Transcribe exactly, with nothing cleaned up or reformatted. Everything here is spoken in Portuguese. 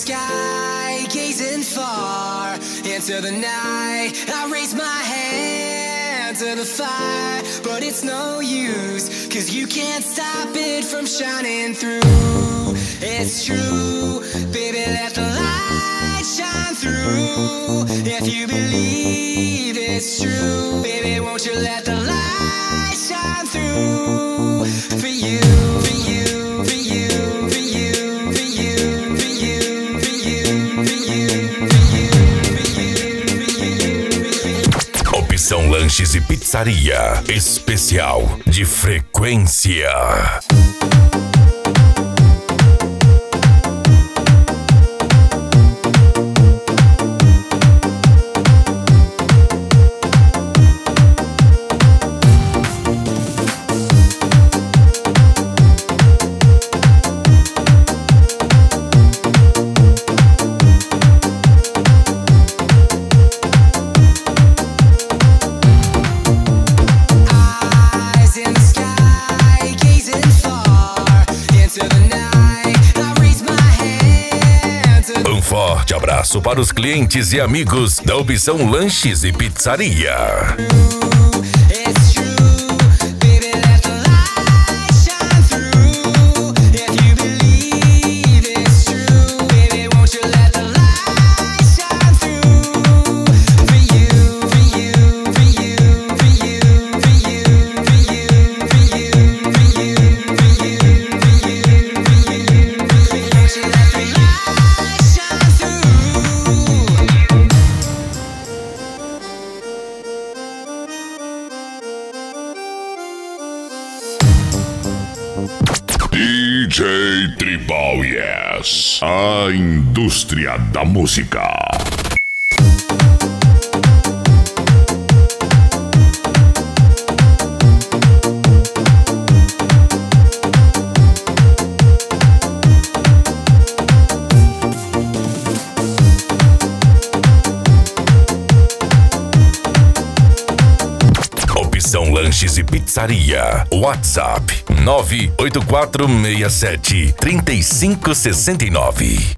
sky, gazing far into the night. I raise my hand to the fire, but it's no use, cause you can't stop it from shining through. It's true, baby, let the light shine through. If you believe it's true, baby, won't you let the light shine through. For you, for you, for you, for you, for you, for you, for you, for you, for you, for you. Opção Lanches e Pizzaria Especial de Frequência. Forte abraço para os clientes e amigos da Opção Lanches e Pizzaria. D J Tribal Yes, a indústria da música. Opção Lanches e Pizzaria. WhatsApp nove oito quatro seis sete, três cinco seis nove.